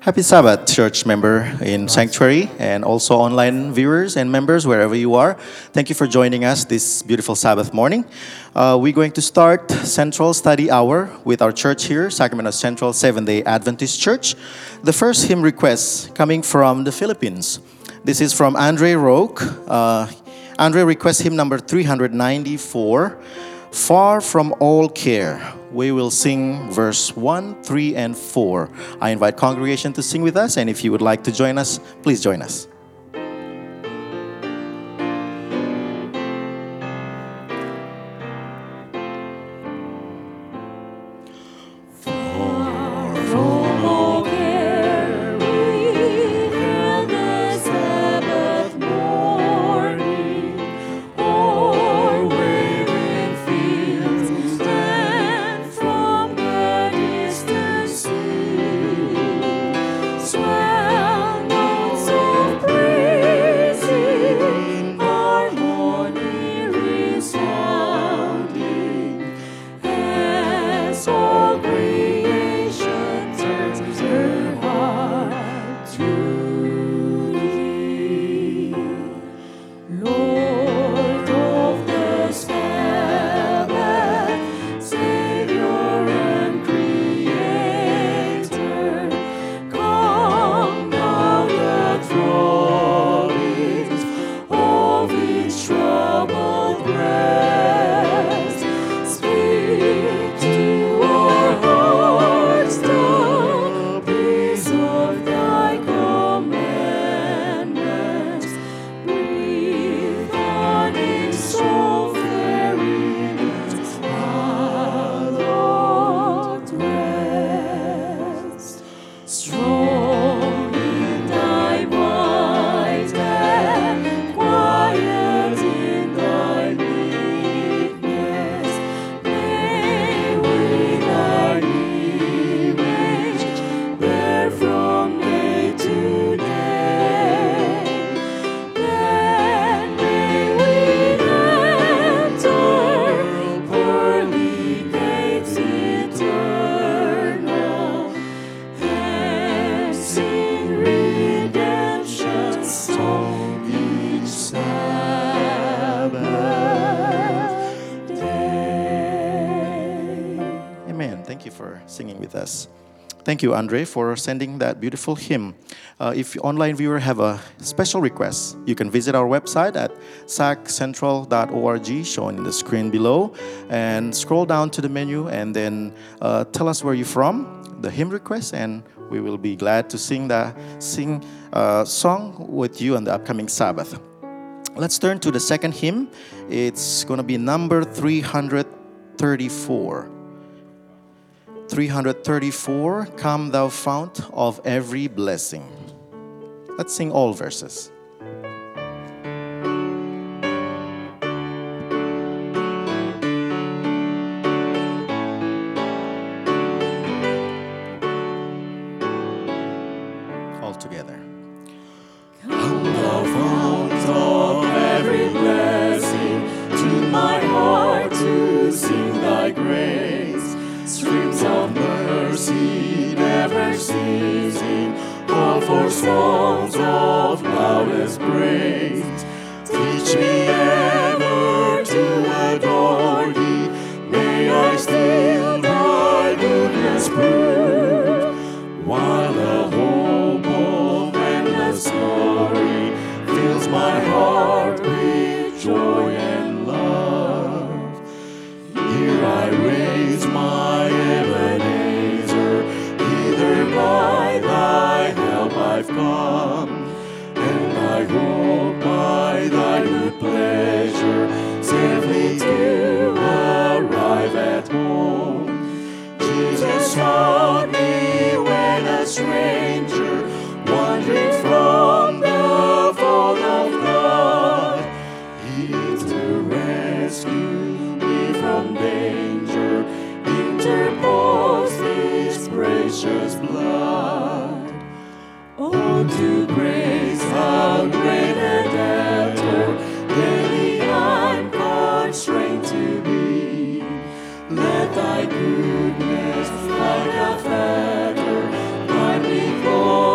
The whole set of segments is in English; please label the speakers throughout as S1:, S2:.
S1: Happy Sabbath, church member in Sanctuary, and also online viewers and members wherever you are. Thank you for joining us this beautiful Sabbath morning. We're going to start Central Study Hour with our church here, Sacramento Central Seventh-day Adventist Church. The first hymn request coming from the Philippines. This is from Andre Roque. Andre requests hymn number 394, Far From All Care. We will sing verse 1, 3, and 4. I invite congregation to sing with us, and if you would like to join us, please join us. Thank you, Andre, for sending that beautiful hymn. If online viewer have a special request, you can visit our website at saccentral.org, shown in the screen below, and scroll down to the menu and then tell us where you're from, the hymn request, and we will be glad to sing song with you on the upcoming Sabbath. Let's turn to the second hymn. It's going to be number 334. 334, Come Thou Fount of Every Blessing. Let's sing all verses. All together.
S2: Come Thou Fount of every blessing, tune my heart to sing Thy grace. Streams of mercy never ceasing, call for songs of loudest praise. Teach me ever to adore Thee, may I still Thy goodness prove, while the hope of endless glory fills my heart with joy and love. Here I raise my Ebenezer, hither by Thy help I've come, and I hope by Thy good pleasure safely to arrive at home. Jesus sought me when a stranger, wandering from the fold of God. He to rescue me from danger, interpose His precious blood. Oh, to grace, how great a debtor, daily I'm constrained to be. Let Thy goodness, like a fetter, find me close.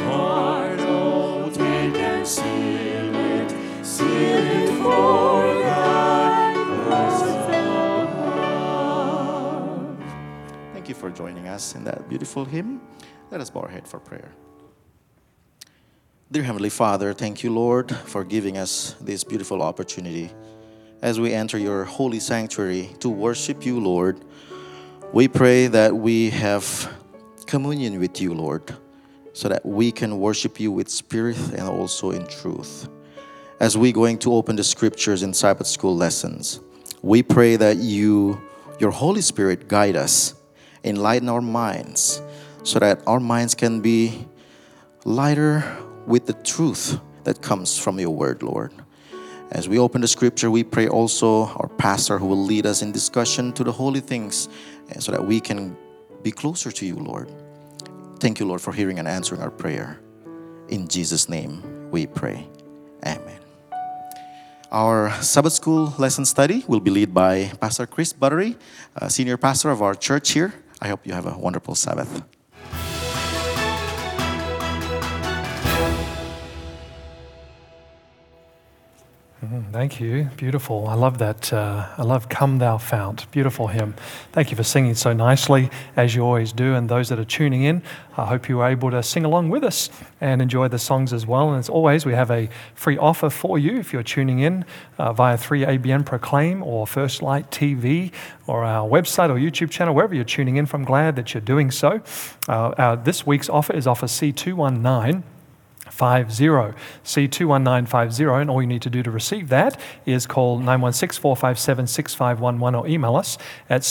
S2: heart, oh, take and seal it for thy presence above.
S1: Thank you for joining us in that beautiful hymn. Let us bow our head for prayer. Dear Heavenly Father, thank you, Lord, for giving us this beautiful opportunity as we enter your holy sanctuary to worship you, Lord. We pray that we have communion with you, Lord, so that we can worship you with spirit and also in truth. As we're going to open the scriptures in Sabbath school lessons, we pray that your Holy Spirit guide us, enlighten our minds, so that our minds can be lighter with the truth that comes from your word, Lord. As we open the scripture, we pray also our pastor who will lead us in discussion to the holy things so that we can be closer to you, Lord. Thank you, Lord, for hearing and answering our prayer. In Jesus' name we pray. Amen. Our Sabbath school lesson study will be led by Pastor Chris Buttery, senior pastor of our church here. I hope you have a wonderful Sabbath.
S3: Thank you. Beautiful. I love that. I love Come Thou Fount. Beautiful hymn. Thank you for singing so nicely, as you always do. And those that are tuning in, I hope you were able to sing along with us and enjoy the songs as well. And as always, we have a free offer for you if you're tuning in via 3ABN Proclaim or First Light TV or our website or YouTube channel, wherever you're tuning in from. Glad that you're doing so. This week's offer is offer C21950, C21950, and all you need to do to receive that is call 916-457-6511 or email us at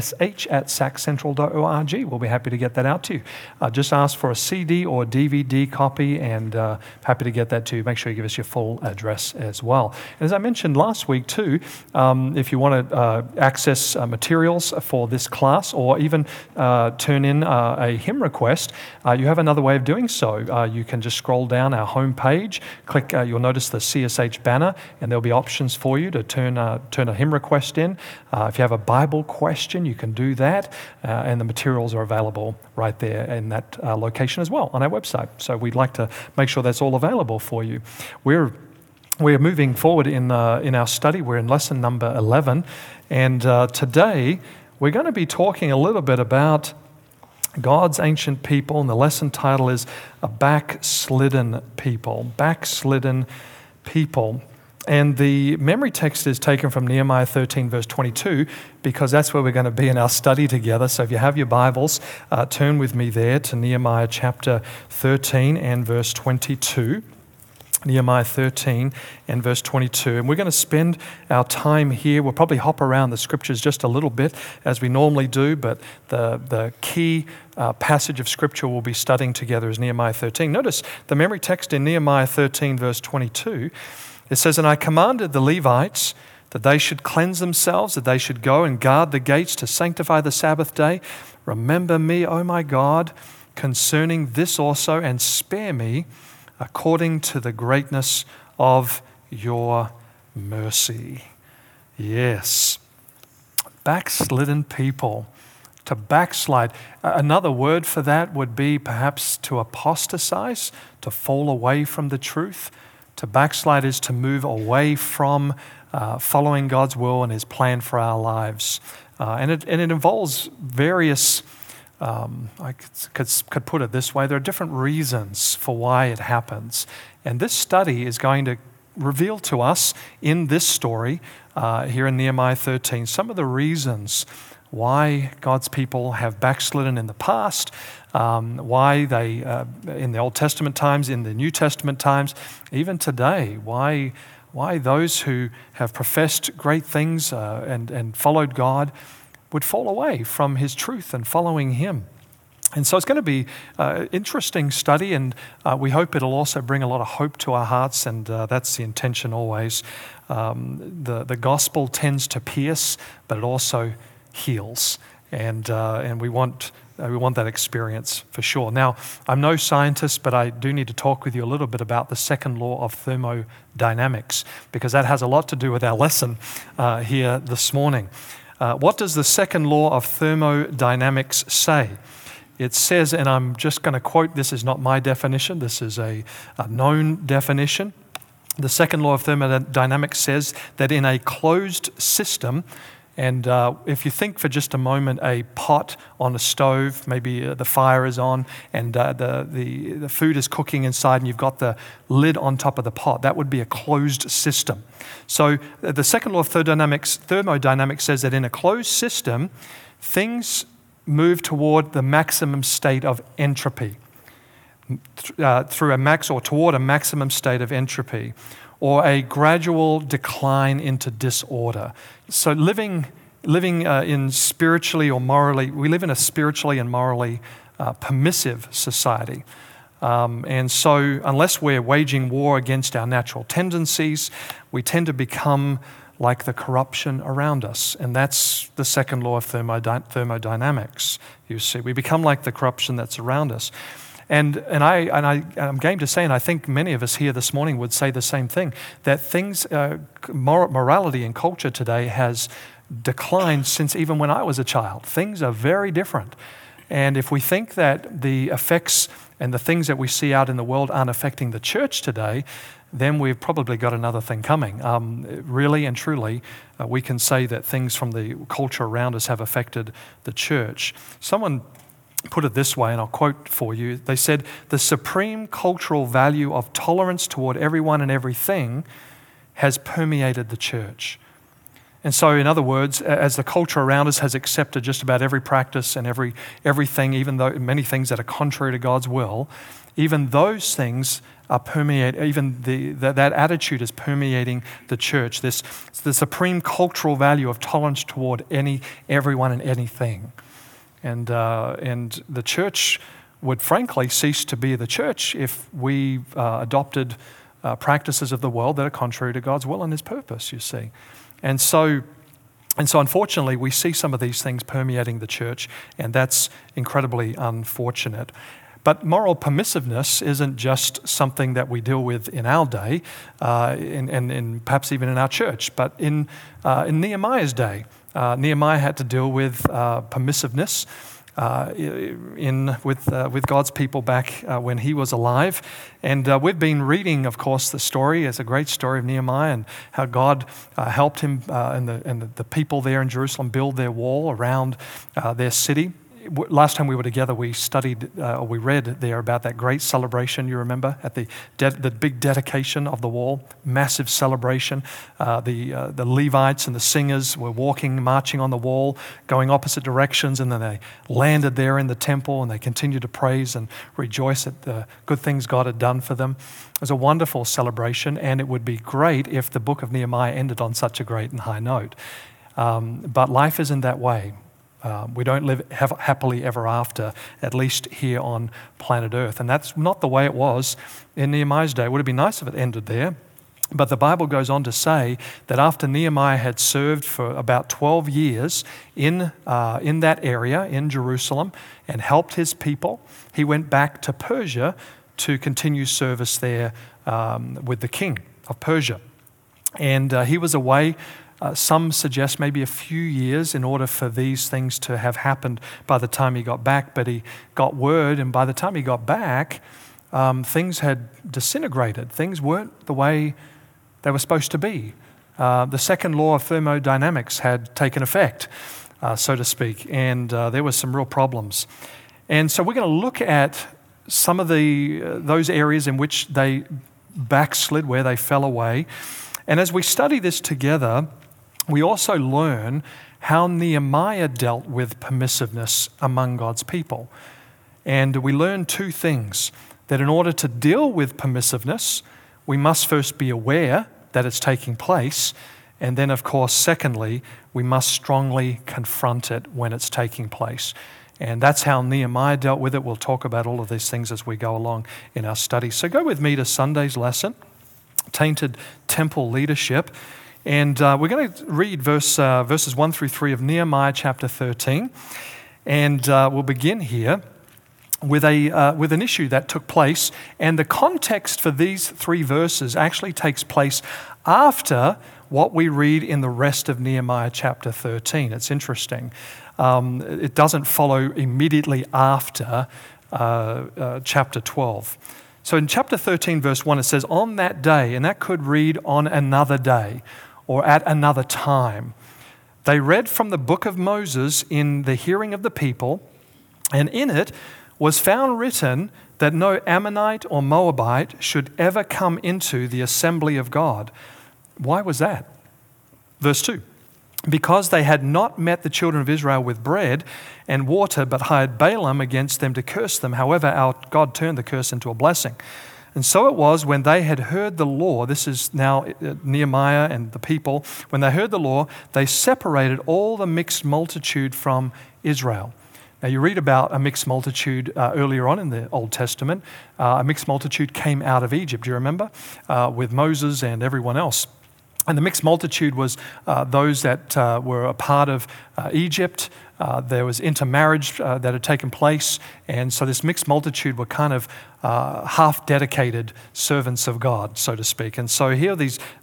S3: csh@saccentral.org. We'll be happy to get that out to you. Just ask for a CD or DVD copy, and happy to get that to you. Make sure you give us your full address as well. And as I mentioned last week too, if you want to access materials for this class or even turn in a hymn request, you have another way of doing so. You can just scroll down our home page, click, you'll notice the CSH banner, and there'll be options for you to turn a hymn request in. If you have a Bible question, you can do that, and the materials are available right there in that location as well on our website. So we'd like to make sure that's all available for you. We're moving forward in our study. We're in lesson number 11, and today we're going to be talking a little bit about God's ancient people, and the lesson title is A Backslidden People. Backslidden People. And the memory text is taken from Nehemiah 13, verse 22, because that's where we're going to be in our study together. So if you have your Bibles, turn with me there to Nehemiah chapter 13 and verse 22. Nehemiah 13 and verse 22. And we're going to spend our time here. We'll probably hop around the scriptures just a little bit as we normally do, but the key passage of scripture we'll be studying together is Nehemiah 13. Notice the memory text in Nehemiah 13 verse 22. It says, "And I commanded the Levites that they should cleanse themselves, that they should go and guard the gates to sanctify the Sabbath day. Remember me, O my God, concerning this also, and spare me according to the greatness of your mercy." Yes. Backslidden people. To backslide. Another word for that would be perhaps to apostatize, to fall away from the truth. To backslide is to move away from following God's will and His plan for our lives. And it involves various, I could put it this way, there are different reasons for why it happens. And this study is going to reveal to us in this story here in Nehemiah 13 some of the reasons why God's people have backslidden in the past, why they, in the Old Testament times, in the New Testament times, even today, why those who have professed great things and followed God would fall away from His truth and following Him. And so it's going to be an interesting study, and we hope it'll also bring a lot of hope to our hearts, and that's the intention always. The gospel tends to pierce, but it also heals, and we want that experience for sure. Now, I'm no scientist, but I do need to talk with you a little bit about the second law of thermodynamics, because that has a lot to do with our lesson here this morning. What does the second law of thermodynamics say? it says, and I'm just going to quote, this is not my definition, this is a known definition. The second law of thermodynamics says that in a closed system, and if you think for just a moment a pot on a stove, maybe the fire is on and the food is cooking inside and you've got the lid on top of the pot, that would be a closed system. So the second law of thermodynamics says that in a closed system, things move toward the maximum state of entropy, toward a maximum state of entropy, or a gradual decline into disorder. So living in spiritually or morally, we live in a spiritually and morally permissive society. And so unless we're waging war against our natural tendencies, we tend to become like the corruption around us. And that's the second law of thermodynamics, you see. We become like the corruption that's around us. And I'm game to say, and I think many of us here this morning would say the same thing, that morality and culture today has declined since even when I was a child. Things are very different. And if we think that the effects and the things that we see out in the world aren't affecting the church today, then we've probably got another thing coming. Really and truly, we can say that things from the culture around us have affected the church. Someone put it this way, and I'll quote for you. They said, "The supreme cultural value of tolerance toward everyone and everything has permeated the church." And so, in other words, as the culture around us has accepted just about every practice and everything, even though many things that are contrary to God's will, even those things are that attitude is permeating the church. The supreme cultural value of tolerance toward everyone and anything. And the church would frankly cease to be the church if we adopted practices of the world that are contrary to God's will and His purpose, you see. And so unfortunately, we see some of these things permeating the church, and that's incredibly unfortunate. But moral permissiveness isn't just something that we deal with in our day, and perhaps even in our church, but in Nehemiah's day. Nehemiah had to deal with permissiveness with God's people back when he was alive. And we've been reading, of course, the story. It's a great story of Nehemiah and how God helped him and the people there in Jerusalem build their wall around their city. Last time we were together, we read there about that great celebration, you remember, at the big dedication of the wall, massive celebration. The Levites and the singers were marching on the wall, going opposite directions, and then they landed there in the temple, and they continued to praise and rejoice at the good things God had done for them. It was a wonderful celebration, and it would be great if the book of Nehemiah ended on such a great and high note. But life isn't that way. We don't live happily ever after, at least here on planet Earth. And that's not the way it was in Nehemiah's day. It would have been nice if it ended there. But the Bible goes on to say that after Nehemiah had served for about 12 years in that area, in Jerusalem, and helped his people, he went back to Persia to continue service there with the king of Persia. And he was away. Some suggest maybe a few years in order for these things to have happened by the time he got back. But he got word, and by the time he got back, things had disintegrated. Things weren't the way they were supposed to be. The second law of thermodynamics had taken effect, so to speak, and there were some real problems. And so we're going to look at some of those areas in which they backslid, where they fell away. And as we study this together, we also learn how Nehemiah dealt with permissiveness among God's people. And we learn two things: that in order to deal with permissiveness, we must first be aware that it's taking place. And then, of course, secondly, we must strongly confront it when it's taking place. And that's how Nehemiah dealt with it. We'll talk about all of these things as we go along in our study. So go with me to Sunday's lesson, Tainted Temple Leadership. And we're going to read verses 1 through 3 of Nehemiah chapter 13. And we'll begin here with an issue that took place. And the context for these three verses actually takes place after what we read in the rest of Nehemiah chapter 13. It's interesting. It doesn't follow immediately after chapter 12. So in chapter 13, verse 1, it says, on that day, and that could read on another day or at another time, they read from the book of Moses in the hearing of the people, and in it was found written that no Ammonite or Moabite should ever come into the assembly of God. Why was that? Verse 2. Because they had not met the children of Israel with bread and water, but hired Balaam against them to curse them. However, our God turned the curse into a blessing. And so it was when they had heard the law, this is now Nehemiah and the people, when they heard the law, they separated all the mixed multitude from Israel. Now you read about a mixed multitude earlier on in the Old Testament. A mixed multitude came out of Egypt, do you remember? With Moses and everyone else. And the mixed multitude was those that were a part of Egypt. There was intermarriage that had taken place. And so this mixed multitude were kind of half-dedicated servants of God, so to speak. And so here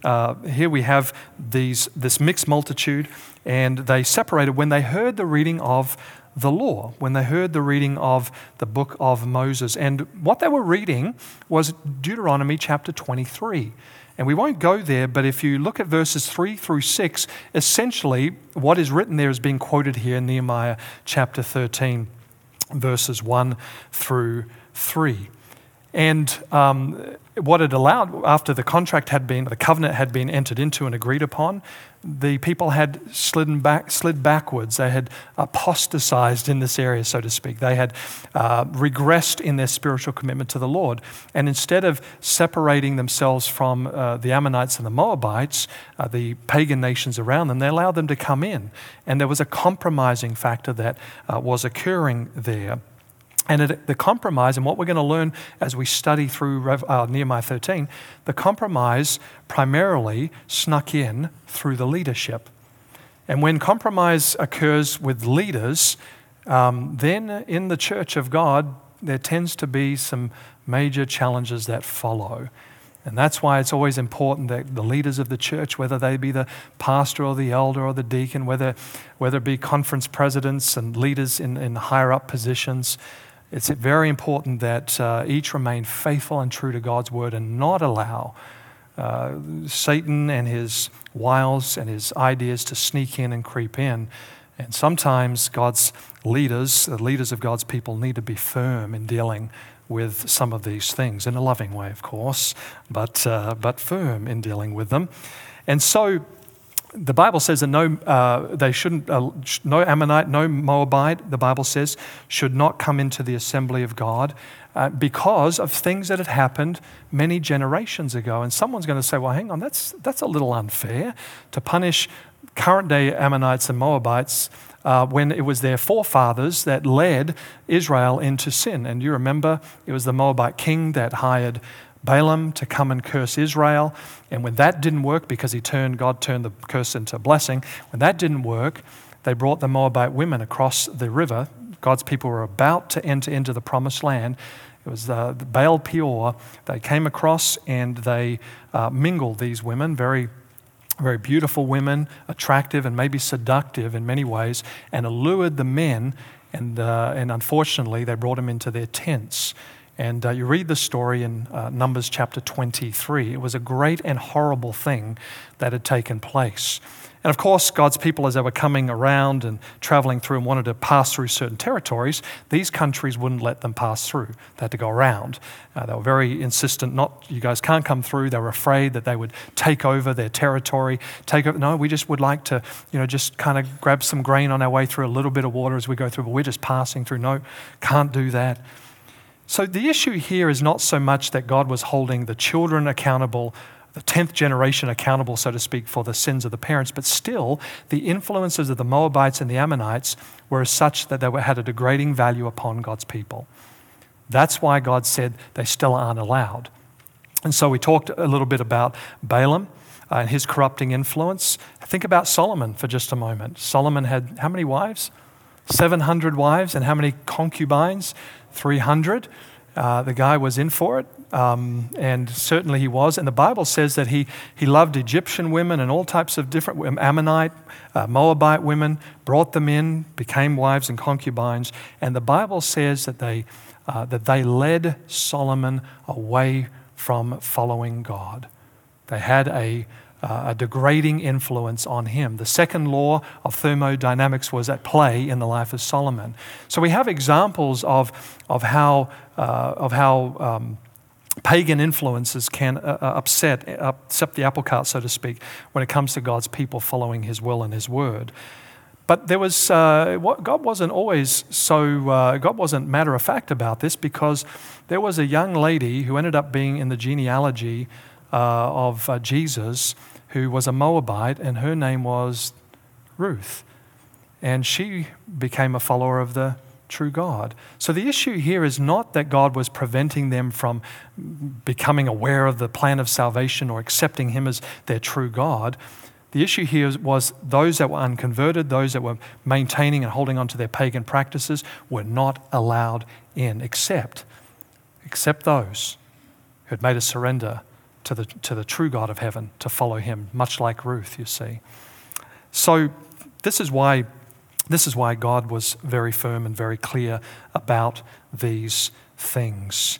S3: we have this mixed multitude, and they separated when they heard the reading of the law, when they heard the reading of the book of Moses. And what they were reading was Deuteronomy chapter 23. And we won't go there, but if you look at verses 3 through 6, essentially what is written there is being quoted here in Nehemiah chapter 13, verses 1 through 3. And what it allowed, after the covenant had been entered into and agreed upon, the people had slid backwards. They had apostatized in this area, so to speak. They had regressed in their spiritual commitment to the Lord. And instead of separating themselves from the Ammonites and the Moabites, the pagan nations around them, they allowed them to come in. And there was a compromising factor that was occurring there. And the compromise, and what we're going to learn as we study through Nehemiah 13, the compromise primarily snuck in through the leadership. And when compromise occurs with leaders, then in the church of God, there tends to be some major challenges that follow. And that's why it's always important that the leaders of the church, whether they be the pastor or the elder or the deacon, whether it be conference presidents and leaders in higher up positions, it's very important that each remain faithful and true to God's word and not allow Satan and his wiles and his ideas to sneak in and creep in. And sometimes God's leaders, the leaders of God's people, need to be firm in dealing with some of these things, in a loving way, of course, but firm in dealing with them. And so the Bible says that no Ammonite, no Moabite, the Bible says, should not come into the assembly of God because of things that had happened many generations ago. And someone's going to say, well, hang on, that's a little unfair to punish current day Ammonites and Moabites when it was their forefathers that led Israel into sin. And you remember, it was the Moabite king that hired Balaam to come and curse Israel. And when that didn't work, because God turned the curse into a blessing, when that didn't work, they brought the Moabite women across the river. God's people were about to enter into the promised land. It was the Baal Peor. They came across and they mingled these women, very, very beautiful women, attractive and maybe seductive in many ways, and allured the men, and unfortunately they brought them into their tents. And you read the story in Numbers chapter 23. It was a great and horrible thing that had taken place. And of course, God's people, as they were coming around and traveling through and wanted to pass through certain territories, these countries wouldn't let them pass through. They had to go around. They were very insistent, you guys can't come through. They were afraid that they would take over their territory. No, we just would like to, just kind of grab some grain on our way through, a little bit of water as we go through, but we're just passing through. No, can't do that. So the issue here is not so much that God was holding the children accountable, the 10th generation accountable, so to speak, for the sins of the parents, but still the influences of the Moabites and the Ammonites were such that they had a degrading value upon God's people. That's why God said they still aren't allowed. And so we talked a little bit about Balaam and his corrupting influence. Think about Solomon for just a moment. Solomon had how many wives? 700 wives. And how many concubines? 300. The guy was in for it. and certainly he was. And the Bible says that he loved Egyptian women and all types of different Ammonite, Moabite women, brought them in, became wives and concubines. And the Bible says that they led Solomon away from following God. They had a degrading influence on him. The second law of thermodynamics was at play in the life of Solomon. So we have examples of how pagan influences can upset the apple cart, so to speak, when it comes to God's people following His will and His word. But there was God wasn't matter of fact about this, because there was a young lady who ended up being in the genealogy of Jesus, who was a Moabite, and her name was Ruth. And she became a follower of the true God. So the issue here is not that God was preventing them from becoming aware of the plan of salvation or accepting Him as their true God. The issue here was those that were unconverted, those that were maintaining and holding on to their pagan practices, were not allowed in, except those who had made a surrender to the true God of heaven, to follow Him, much like Ruth, you see. So this is why God was very firm and very clear about these things.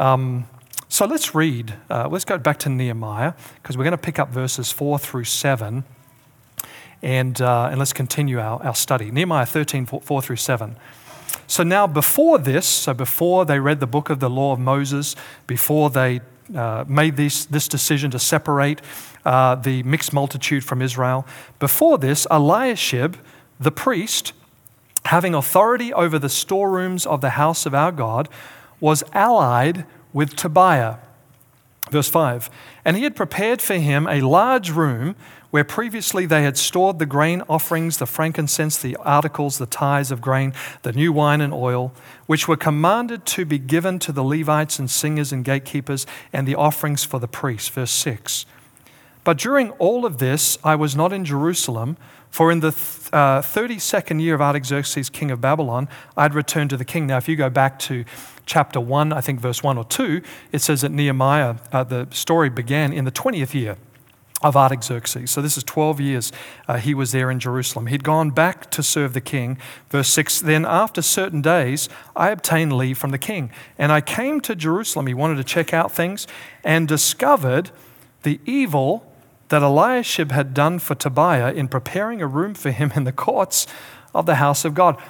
S3: So let's read. Let's go back to Nehemiah, because we're going to pick up verses 4 through 7, and let's continue our study. Nehemiah 13, 4 through 7. So now before they read the book of the law of Moses, before they made this decision to separate the mixed multitude from Israel, before this, Eliashib, the priest, having authority over the storerooms of the house of our God, was allied with Tobiah. Verse 5, and he had prepared for him a large room where previously they had stored the grain offerings, the frankincense, the articles, the tithes of grain, the new wine and oil, which were commanded to be given to the Levites and singers and gatekeepers, and the offerings for the priests. Verse 6, but during all of this I was not in Jerusalem, for in the 32nd year of Artaxerxes, king of Babylon, I had returned to the king. Now, if you go back to chapter 1, I think verse 1 or 2, it says that Nehemiah, the story began in the 20th year of Artaxerxes. So this is 12 years he was there in Jerusalem. He'd gone back to serve the king. Verse 6, then after certain days, I obtained leave from the king. And I came to Jerusalem. He wanted to check out things, and discovered the evil that Eliashib had done for Tobiah in preparing a room for him in the courts of the house of God.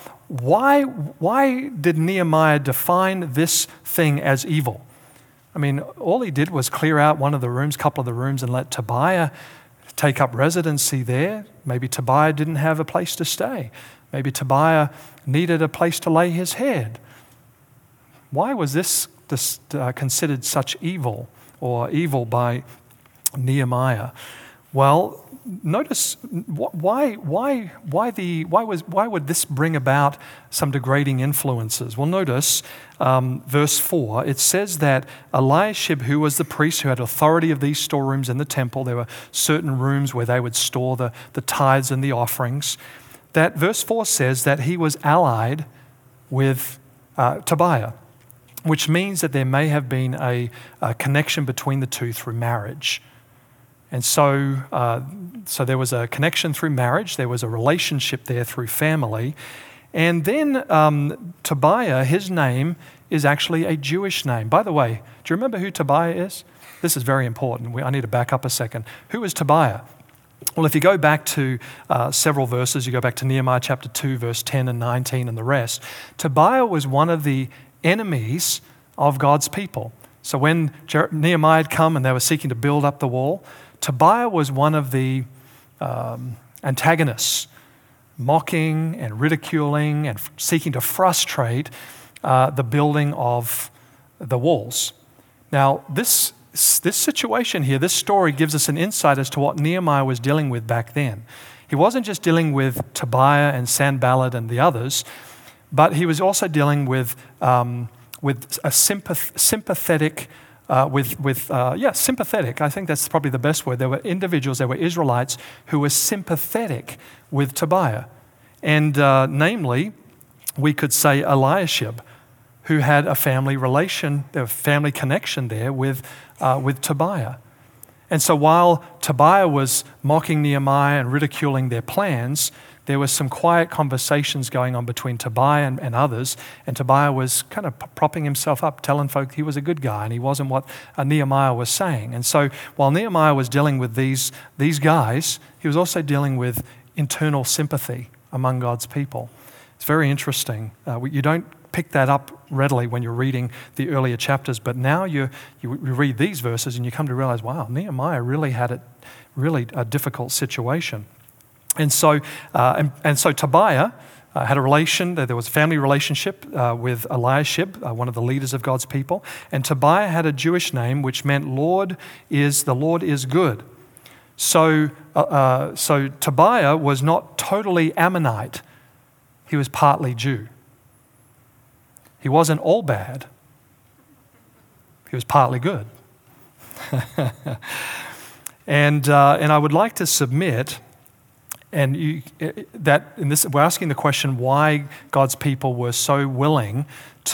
S3: Why did Nehemiah define this thing as evil? I mean, all he did was clear out one of the rooms, couple of the rooms, and let Tobiah take up residency there. Maybe Tobiah didn't have a place to stay. Maybe Tobiah needed a place to lay his head. Why was this considered such evil, or evil by Nehemiah? Well, notice why would this bring about some degrading influences? Well, notice verse 4. It says that Eliashib, who was the priest who had authority of these storerooms in the temple, there were certain rooms where they would store the tithes and the offerings. That verse 4 says that he was allied with Tobiah, which means that there may have been a connection between the two through marriage. And so there was a connection through marriage. There was a relationship there through family. And then Tobiah, his name is actually a Jewish name. By the way, do you remember who Tobiah is? This is very important. I need to back up a second. Who is Tobiah? Well, if you go back to several verses, you go back to Nehemiah chapter 2, verse 10 and 19 and the rest, Tobiah was one of the enemies of God's people. So when Nehemiah had come and they were seeking to build up the wall, Tobiah was one of the antagonists, mocking and ridiculing and seeking to frustrate the building of the walls. Now, this situation here, this story gives us an insight as to what Nehemiah was dealing with back then. He wasn't just dealing with Tobiah and Sanballat and the others, but he was also dealing with a sympathetic. Sympathetic. I think that's probably the best word. There were individuals, there were Israelites who were sympathetic with Tobiah. And namely, we could say Eliashib. who had a family connection there with Tobiah. And so while Tobiah was mocking Nehemiah and ridiculing their plans, there was some quiet conversations going on between Tobiah and others, and Tobiah was kind of propping himself up, telling folk he was a good guy and he wasn't what Nehemiah was saying. And so while Nehemiah was dealing with these guys, he was also dealing with internal sympathy among God's people. It's very interesting. You don't pick that up readily when you're reading the earlier chapters, but now you read these verses and you come to realize, wow, Nehemiah really had a difficult situation. And so Tobiah had a relation. There was a family relationship with Eliashib, one of the leaders of God's people, and Tobiah had a Jewish name which meant the Lord is good. So Tobiah was not totally Ammonite. He was partly Jew. He wasn't all bad. He was partly good. And I would like to submit, we're asking the question why God's people were so willing,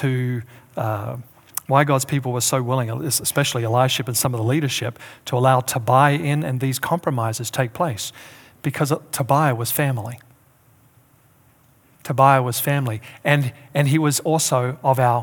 S3: especially Eliashib and some of the leadership, to allow Tobiah in and these compromises take place, because Tobiah was family. Tobiah was family, and he was also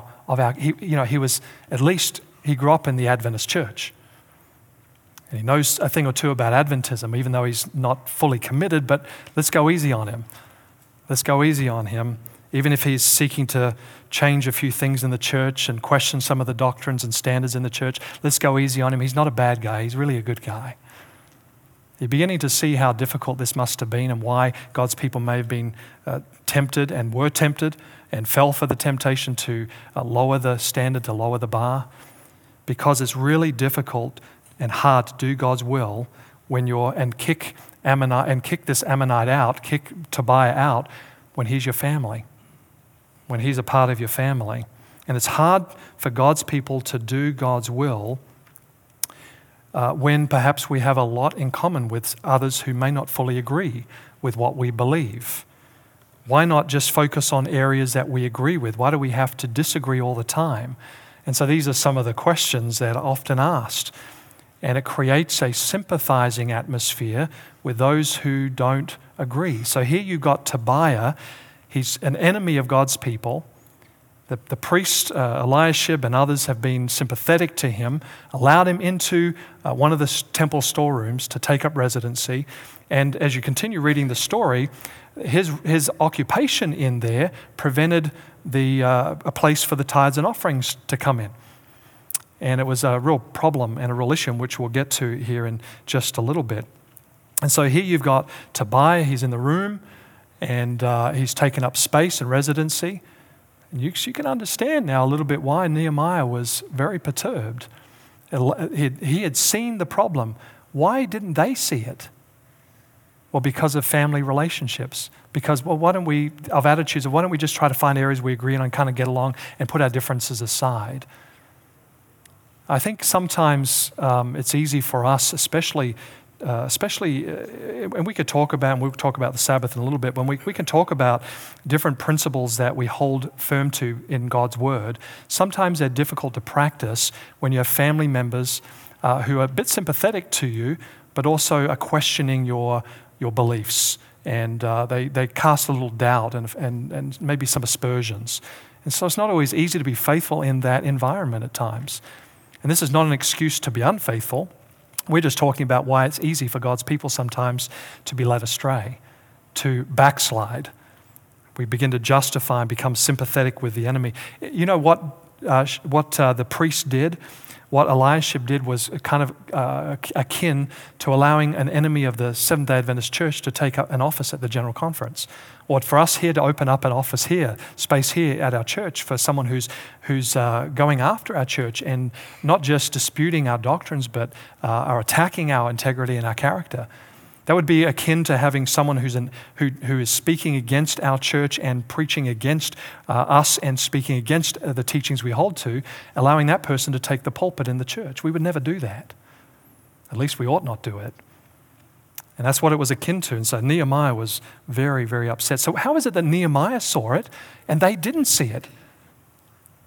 S3: he grew up in the Adventist church. And he knows a thing or two about Adventism, even though he's not fully committed, but let's go easy on him. Let's go easy on him, even if he's seeking to change a few things in the church and question some of the doctrines and standards in the church. Let's go easy on him. He's not a bad guy. He's really a good guy. You're beginning to see how difficult this must have been and why God's people may have been tempted and were tempted and fell for the temptation to lower the standard, to lower the bar, because it's really difficult and hard to do God's will when kick this Ammonite out, kick Tobiah out when he's your family, when he's a part of your family. And it's hard for God's people to do God's will when perhaps we have a lot in common with others who may not fully agree with what we believe. Why not just focus on areas that we agree with? Why do we have to disagree all the time? And so these are some of the questions that are often asked. And it creates a sympathizing atmosphere with those who don't agree. So here you've got Tobiah. He's an enemy of God's people. The priest, Eliashib, and others have been sympathetic to him, allowed him into one of the temple storerooms to take up residency. And as you continue reading the story, his occupation in there prevented a place for the tithes and offerings to come in. And it was a real problem and a real issue, which we'll get to here in just a little bit. And so here you've got Tobiah. He's in the room, and he's taken up space and residency. And you can understand now a little bit why Nehemiah was very perturbed. He had seen the problem. Why didn't they see it? Well, because of family relationships. Because, why don't we just try to find areas we agree on and kind of get along and put our differences aside? I think sometimes it's easy for us, especially, and we could talk about, and we'll talk about the Sabbath in a little bit, when we can talk about different principles that we hold firm to in God's Word. Sometimes they're difficult to practice when you have family members who are a bit sympathetic to you, but also are questioning your beliefs, and they cast a little doubt and maybe some aspersions. And so it's not always easy to be faithful in that environment at times. And this is not an excuse to be unfaithful. We're just talking about why it's easy for God's people sometimes to be led astray, to backslide. We begin to justify and become sympathetic with the enemy. You know what the priest did? What Eliashib did was kind of akin to allowing an enemy of the Seventh-day Adventist Church to take up an office at the General Conference, or for us here to open up an office here, space here at our church for someone who's going after our church and not just disputing our doctrines, but are attacking our integrity and our character. That would be akin to having someone who is speaking against our church and preaching against us and speaking against the teachings we hold to, allowing that person to take the pulpit in the church. We would never do that. At least we ought not do it. And that's what it was akin to. And so Nehemiah was very, very upset. So how is it that Nehemiah saw it and they didn't see it?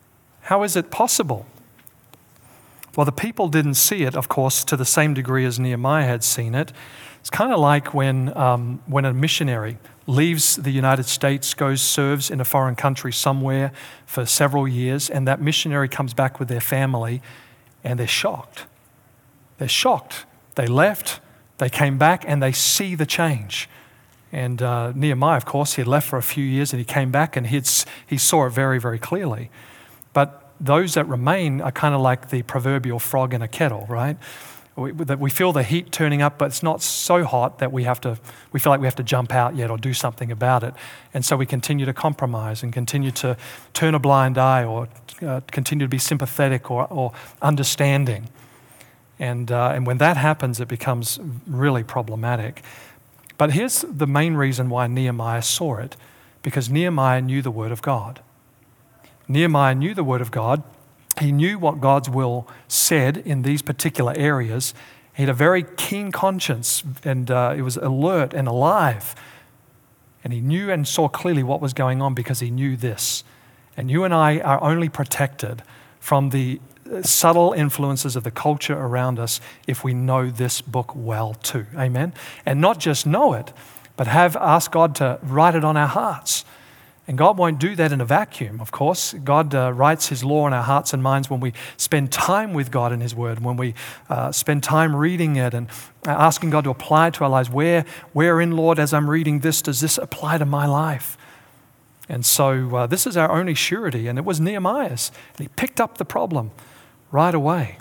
S3: How is it possible? Well, the people didn't see it, of course, to the same degree as Nehemiah had seen it. It's kind of like when a missionary leaves the United States, serves in a foreign country somewhere for several years, and that missionary comes back with their family, and they're shocked. They're shocked. They left, they came back, and they see the change. And Nehemiah, of course, he had left for a few years, and he came back, and he saw it very, very clearly. But those that remain are kind of like the proverbial frog in a kettle, right? We feel the heat turning up, but it's not so hot that we feel like we have to jump out yet or do something about it. And so we continue to compromise and continue to turn a blind eye or continue to be sympathetic or understanding. And when that happens, it becomes really problematic. But here's the main reason why Nehemiah saw it, because Nehemiah knew the Word of God. Nehemiah knew the Word of God. He knew what God's will said in these particular areas. He had a very keen conscience, and it was alert and alive. And he knew and saw clearly what was going on because he knew this. And you and I are only protected from the subtle influences of the culture around us if we know this book well too. Amen? And not just know it, but ask God to write it on our hearts. And God won't do that in a vacuum, of course. God writes His law in our hearts and minds when we spend time with God in His Word, when we spend time reading it and asking God to apply it to our lives. Wherein, Lord, as I'm reading this, does this apply to my life? And so this is our only surety, and it was Nehemiah's. And he picked up the problem right away.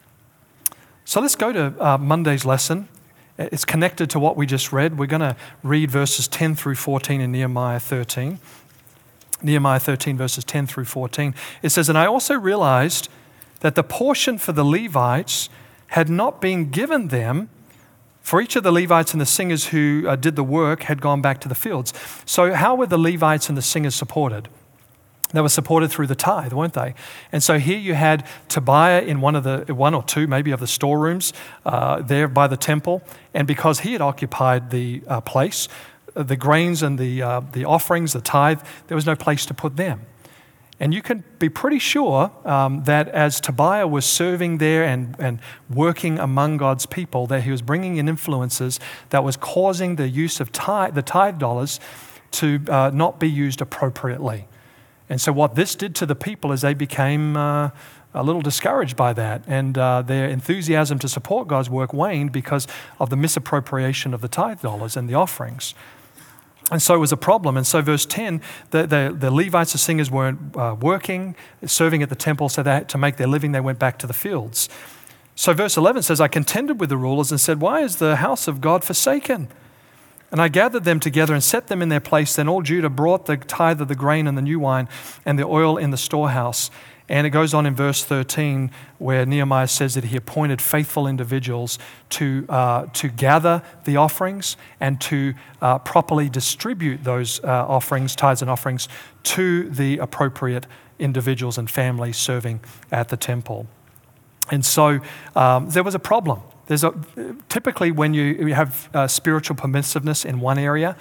S3: So let's go to Monday's lesson. It's connected to what we just read. We're going to read verses 10 through 14 in Nehemiah 13. Nehemiah 13, verses 10 through 14. It says, "And I also realized that the portion for the Levites had not been given them, for each of the Levites and the singers who did the work had gone back to the fields." So how were the Levites and the singers supported? They were supported through the tithe, weren't they? And so here you had Tobiah in one or two maybe of the storerooms there by the temple. And because he had occupied the place, the grains and the offerings, the tithe, there was no place to put them. And you can be pretty sure that as Tobiah was serving there and working among God's people, that he was bringing in influences that was causing the use of the tithe dollars to not be used appropriately. And so what this did to the people is they became a little discouraged by that, and their enthusiasm to support God's work waned because of the misappropriation of the tithe dollars and the offerings. And so it was a problem. And so verse 10, the Levites, the singers, weren't working, serving at the temple, so that to make their living, they went back to the fields. So verse 11 says, "I contended with the rulers and said, 'Why is the house of God forsaken?' And I gathered them together and set them in their place. Then all Judah brought the tithe of the grain and the new wine and the oil in the storehouse." And it goes on in verse 13 where Nehemiah says that he appointed faithful individuals to gather the offerings and to properly distribute those offerings, tithes and offerings, to the appropriate individuals and families serving at the temple. And so there was a problem. Typically when you have spiritual permissiveness in one area,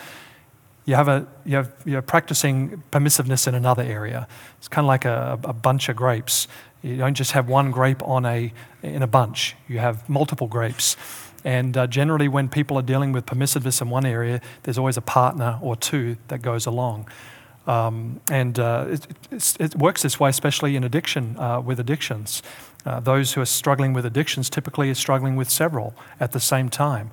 S3: you're practicing permissiveness in another area. It's kind of like a bunch of grapes. You don't just have one grape in a bunch. You have multiple grapes. And generally when people are dealing with permissiveness in one area, there's always a partner or two that goes along. It works this way, especially in addiction, with addictions. Those who are struggling with addictions typically are struggling with several at the same time.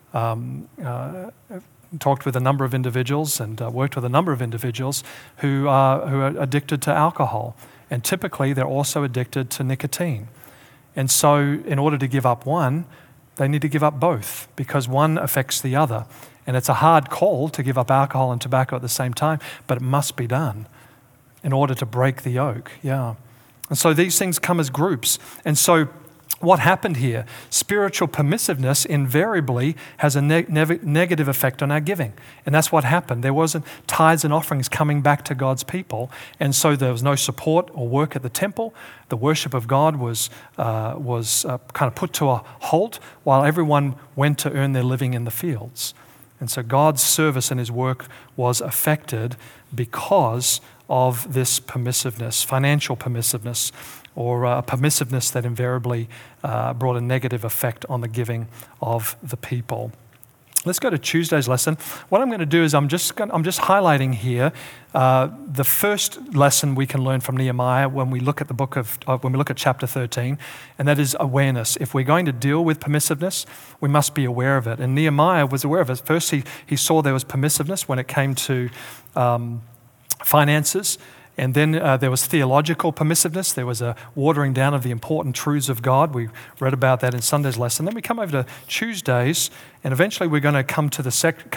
S3: Talked with a number of individuals and worked with a number of individuals who are addicted to alcohol. And typically they're also addicted to nicotine. And so in order to give up one, they need to give up both because one affects the other. And it's a hard call to give up alcohol and tobacco at the same time, but it must be done in order to break the yoke. Yeah. And so these things come as groups. And so what happened here? Spiritual permissiveness invariably has a negative effect on our giving. And that's what happened. There wasn't tithes and offerings coming back to God's people. And so there was no support or work at the temple. The worship of God was kind of put to a halt while everyone went to earn their living in the fields. And so God's service and His work was affected because of this permissiveness, financial permissiveness, or permissiveness that invariably brought a negative effect on the giving of the people. Let's go to Tuesday's lesson. What I'm going to do is I'm just highlighting here the first lesson we can learn from Nehemiah when we look at when we look at chapter 13, and that is awareness. If we're going to deal with permissiveness, we must be aware of it. And Nehemiah was aware of it. First, he saw there was permissiveness when it came to finances. And then there was theological permissiveness. There was a watering down of the important truths of God. We read about that in Sunday's lesson. Then we come over to Tuesdays, and eventually we're going to come to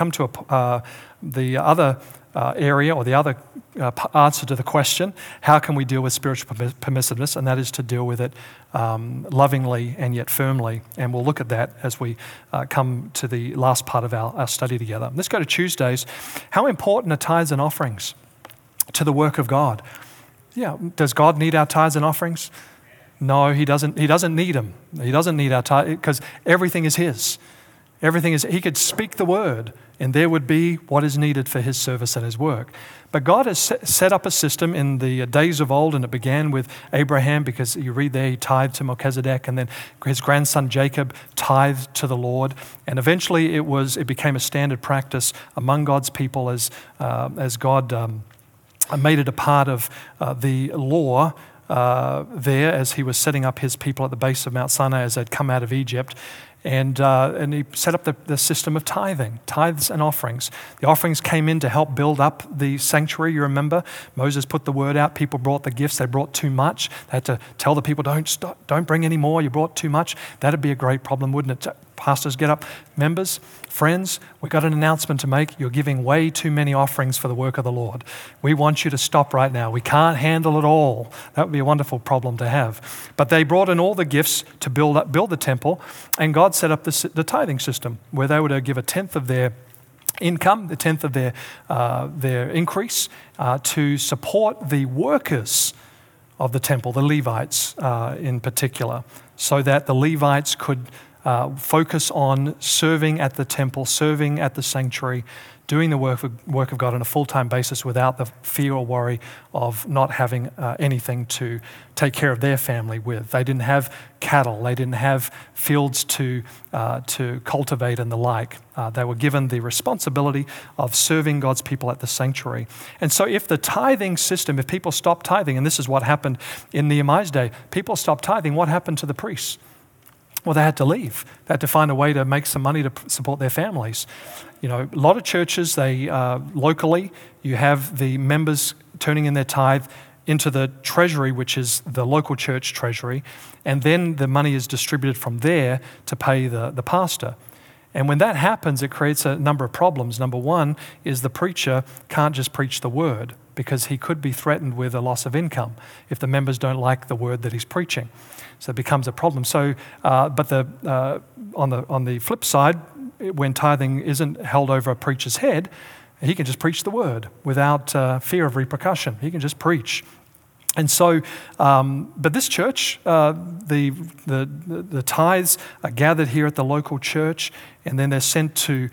S3: the other area, or the other answer to the question: how can we deal with spiritual permissiveness? And that is to deal with it lovingly and yet firmly. And we'll look at that as we come to the last part of our study together. Let's go to Tuesdays. How important are tithes and offerings to the work of God? Yeah, does God need our tithes and offerings? No, He doesn't. He doesn't need them. He doesn't need our tithes, because everything is His. Everything is. He could speak the word, and there would be what is needed for His service and His work. But God has set up a system in the days of old, and it began with Abraham, because you read there he tithed to Melchizedek, and then his grandson Jacob tithed to the Lord, and eventually it became a standard practice among God's people as God made it a part of the law there as He was setting up His people at the base of Mount Sinai as they'd come out of Egypt. And He set up the system of tithes and offerings. The offerings came in to help build up the sanctuary. You remember, Moses put the word out. People brought the gifts. They brought too much. They had to tell the people, don't bring any more. You brought too much. That'd be a great problem, wouldn't it? Pastors, get up. Members, friends, we've got an announcement to make. You're giving way too many offerings for the work of the Lord. We want you to stop right now. We can't handle it all. That would be a wonderful problem to have. But they brought in all the gifts to build the temple, and God set up the tithing system where they would give a tenth of their income, the tenth of their increase, to support the workers of the temple, the Levites in particular, so that the Levites could focus on serving at the temple, serving at the sanctuary, doing the work of God on a full-time basis without the fear or worry of not having anything to take care of their family with. They didn't have cattle. They didn't have fields to cultivate and the like. They were given the responsibility of serving God's people at the sanctuary. And so if the tithing system, if people stopped tithing, and this is what happened in Nehemiah's day, people stopped tithing, what happened to the priests? Well, they had to leave. They had to find a way to make some money to support their families. You know, a lot of churches, locally, you have the members turning in their tithe into the treasury, which is the local church treasury, and then the money is distributed from there to pay the pastor. And when that happens, it creates a number of problems. Number one is the preacher can't just preach the word, because he could be threatened with a loss of income if the members don't like the word that he's preaching. So it becomes a problem. So, but on the flip side, when tithing isn't held over a preacher's head, he can just preach the word without fear of repercussion. He can just preach. And so, but this church, the tithes are gathered here at the local church, and then they're sent to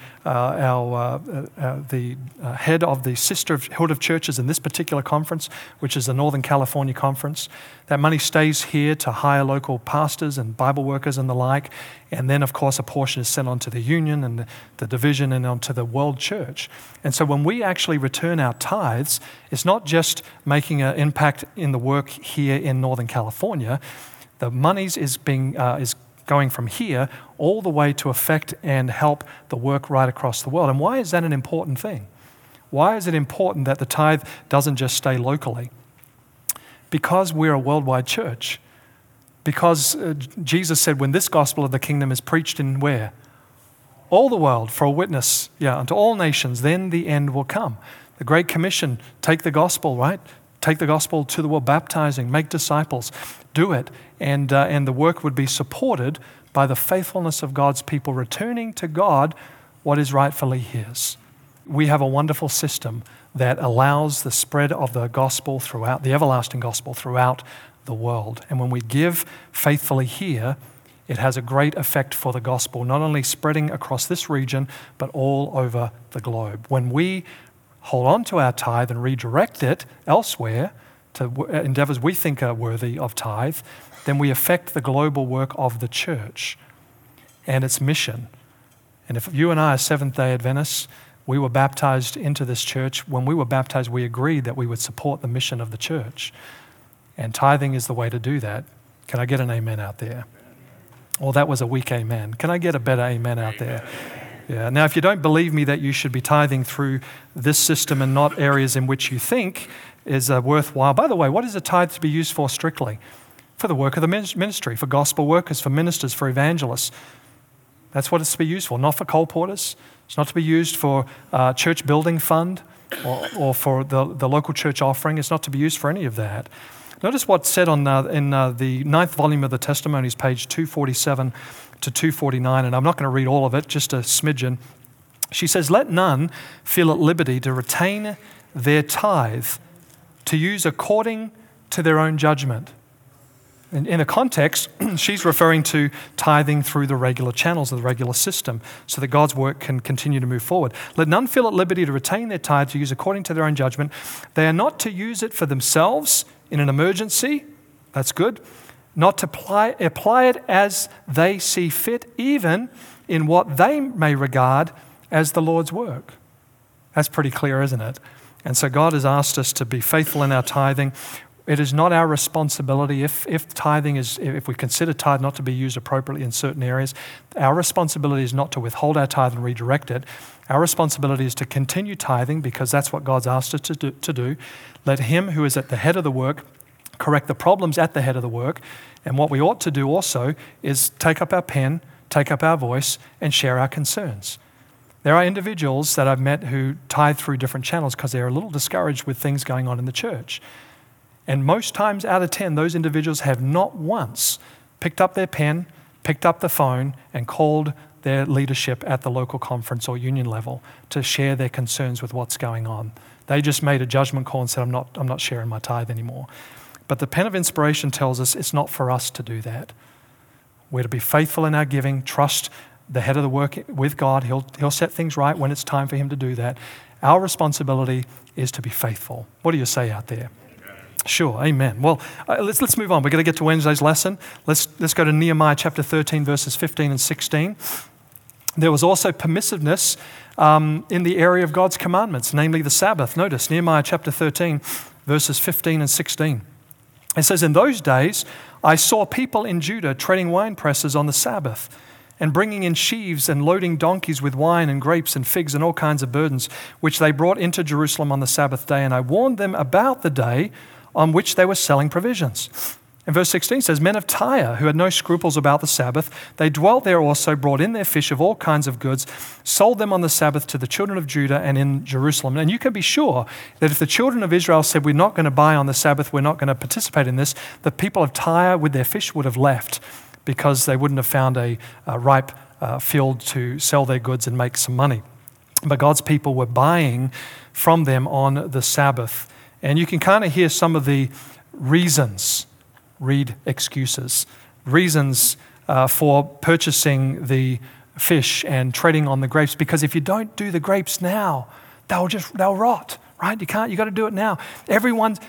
S3: the head of the sisterhood of churches in this particular conference, which is the Northern California Conference. That money stays here to hire local pastors and Bible workers and the like, and then, of course, a portion is sent on to the union and the division and onto the world church. And so when we actually return our tithes, it's not just making an impact in the work here in Northern California. The monies is going from here all the way to affect and help the work right across the world. And why is that an important thing? Why is it important that the tithe doesn't just stay locally? Because we're a worldwide church. Because Jesus said, when this gospel of the kingdom is preached in where? All the world for a witness, unto all nations, then the end will come. The Great Commission, take the gospel, right? Take the gospel to the world, baptizing, make disciples, do it. And the work would be supported by the faithfulness of God's people returning to God what is rightfully His. We have a wonderful system that allows the spread of the gospel throughout, the everlasting gospel throughout the world. And when we give faithfully here, it has a great effect for the gospel, not only spreading across this region, but all over the globe. When we hold on to our tithe and redirect it elsewhere to endeavors we think are worthy of tithe, then we affect the global work of the church and its mission. And if you and I are Seventh-day Adventists, we were baptized into this church. When we were baptized, we agreed that we would support the mission of the church. And tithing is the way to do that. Can I get an amen out there? Well, that was a weak amen. Can I get a better amen out there? Yeah. Now, if you don't believe me that you should be tithing through this system and not areas in which you think is worthwhile. By the way, what is a tithe to be used for strictly? For the work of the ministry, for gospel workers, for ministers, for evangelists. That's what it's to be used for, not for colporteurs. It's not to be used for church building fund or for the local church offering. It's not to be used for any of that. Notice what's said in the 9th volume of the Testimonies, page 247 to 249, and I'm not going to read all of it, just a smidgen. She says, "Let none feel at liberty to retain their tithe to use according to their own judgment." In a context, she's referring to tithing through the regular channels of the regular system so that God's work can continue to move forward. "Let none feel at liberty to retain their tithe to use according to their own judgment. They are not to use it for themselves in an emergency." That's good. "Not to apply it as they see fit, even in what they may regard as the Lord's work." That's pretty clear, isn't it? And so God has asked us to be faithful in our tithing. It is not our responsibility if we consider tithe not to be used appropriately in certain areas, our responsibility is not to withhold our tithe and redirect it. Our responsibility is to continue tithing because that's what God's asked us to do. Let Him who is at the head of the work correct the problems at the head of the work. And what we ought to do also is take up our pen, take up our voice, and share our concerns. There are individuals that I've met who tithe through different channels because they're a little discouraged with things going on in the church. And most times out of 10, those individuals have not once picked up their pen, picked up the phone, and called their leadership at the local conference or union level to share their concerns with what's going on. They just made a judgment call and said, I'm not sharing my tithe anymore. But the pen of inspiration tells us it's not for us to do that. We're to be faithful in our giving, trust the head of the work with God. He'll set things right when it's time for Him to do that. Our responsibility is to be faithful. What do you say out there? Sure, amen. Well, let's move on. We're going to get to Wednesday's lesson. Let's go to Nehemiah chapter 13, verses 15 and 16. There was also permissiveness in the area of God's commandments, namely the Sabbath. Notice Nehemiah chapter 13, verses 15 and 16. It says, "In those days I saw people in Judah treading wine presses on the Sabbath and bringing in sheaves and loading donkeys with wine and grapes and figs and all kinds of burdens, which they brought into Jerusalem on the Sabbath day. And I warned them about the day on which they were selling provisions." And verse 16 says, "Men of Tyre, who had no scruples about the Sabbath, they dwelt there also, brought in their fish of all kinds of goods, sold them on the Sabbath to the children of Judah and in Jerusalem." And you can be sure that if the children of Israel said, "We're not going to buy on the Sabbath, we're not going to participate in this," the people of Tyre with their fish would have left because they wouldn't have found a ripe field to sell their goods and make some money. But God's people were buying from them on the Sabbath. And you can kind of hear some of the reasons, read excuses, reasons for purchasing the fish and treading on the grapes. Because if you don't do the grapes now, they'll rot, right? You got to do it now. Everyone's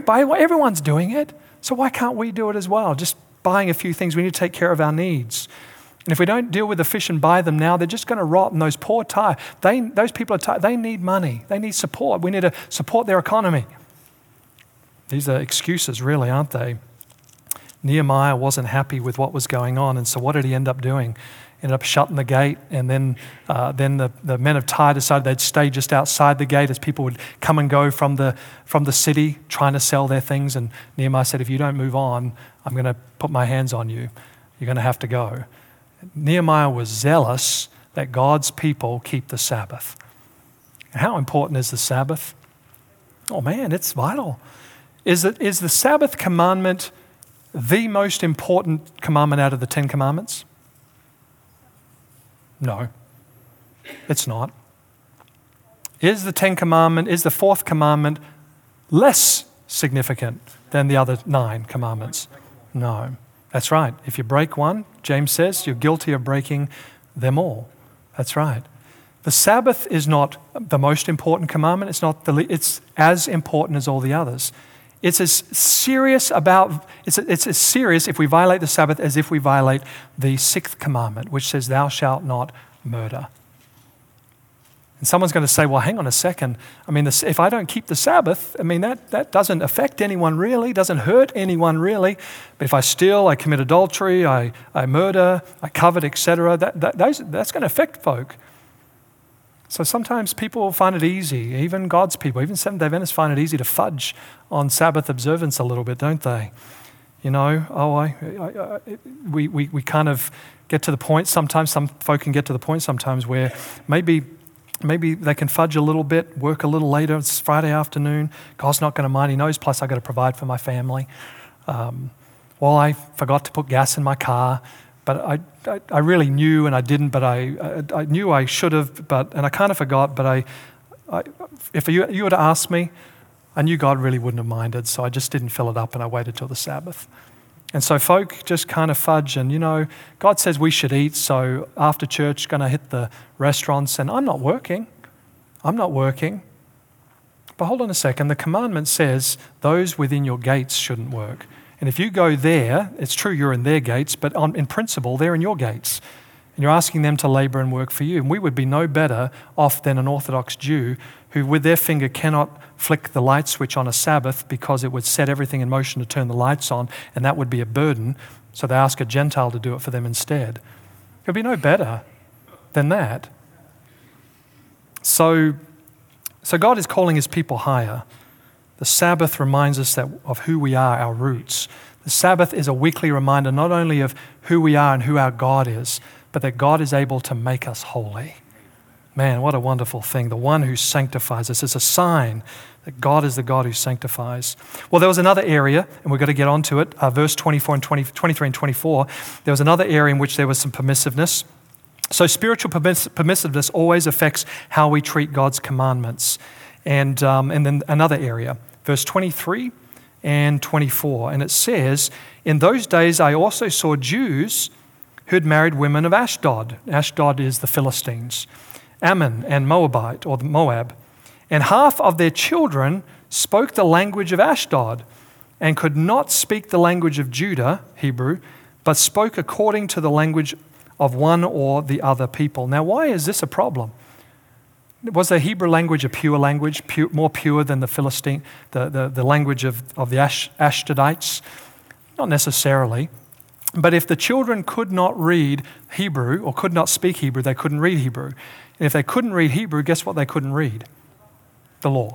S3: doing it, so why can't we do it as well? Just buying a few things, we need to take care of our needs. And if we don't deal with the fish and buy them now, they're just going to rot. And those poor Tyre, those people are Tyre, they need money, they need support. We need to support their economy. These are excuses, really, aren't they? Nehemiah wasn't happy with what was going on, and so what did he end up doing? Ended up shutting the gate, and then the men of Tyre decided they'd stay just outside the gate as people would come and go from the city trying to sell their things. And Nehemiah said, "If you don't move on, I'm going to put my hands on you. You're going to have to go." Nehemiah was zealous that God's people keep the Sabbath. How important is the Sabbath? Oh man, it's vital. Is the Sabbath commandment the most important commandment out of the 10 commandments? No, it's not. Is the fourth commandment less significant than the other 9 commandments? No. That's right. If you break one, James says, you're guilty of breaking them all. That's right. The Sabbath is not the most important commandment. It's as important as all the others. It's as serious if we violate the Sabbath as if we violate the 6th commandment, which says, "Thou shalt not murder." And someone's going to say, well, hang on a second. I mean, if I don't keep the Sabbath, I mean, that doesn't affect anyone really, doesn't hurt anyone really. But if I steal, I commit adultery, I murder, I covet, etc., that's going to affect folk. So sometimes people find it easy, even God's people, even Seventh-day Adventists find it easy to fudge on Sabbath observance a little bit, don't they? You know, we kind of get to the point sometimes, some folk can get to the point sometimes where maybe they can fudge a little bit, work a little later, it's Friday afternoon, God's not going to mind, He knows, plus I've got to provide for my family. Well, I forgot to put gas in my car, but I really knew and I didn't, but I knew I should have, and I kind of forgot, but if you were to ask me, I knew God really wouldn't have minded, so I just didn't fill it up and I waited till the Sabbath. And so folk just kind of fudge, and you know, God says we should eat, so after church, going to hit the restaurants, and I'm not working. But hold on a second, the commandment says those within your gates shouldn't work. And if you go there, it's true you're in their gates, but in principle, they're in your gates. And you're asking them to labor and work for you. And we would be no better off than an Orthodox Jew who with their finger cannot flick the light switch on a Sabbath because it would set everything in motion to turn the lights on, and that would be a burden. So they ask a Gentile to do it for them instead. It would be no better than that. So God is calling His people higher. The Sabbath reminds us of who we are, our roots. The Sabbath is a weekly reminder not only of who we are and who our God is, but that God is able to make us holy. Man, what a wonderful thing. The one who sanctifies us is a sign that God is the God who sanctifies. Well, there was another area, and we're going to get onto it, verse 23 and 24. There was another area in which there was some permissiveness. So spiritual permissiveness always affects how we treat God's commandments. And then another area, verse 23 and 24. And it says, "In those days I also saw Jews who had married women of Ashdod." Ashdod is the Philistines. "Ammon and Moabite, or Moab. And half of their children spoke the language of Ashdod and could not speak the language of Judah, Hebrew, but spoke according to the language of one or the other people." Now, why is this a problem? Was the Hebrew language a pure language, more pure than the Philistine, the language of the Ashdodites? Not necessarily. But if the children could not read Hebrew or could not speak Hebrew, they couldn't read Hebrew. And if they couldn't read Hebrew, guess what they couldn't read? The law.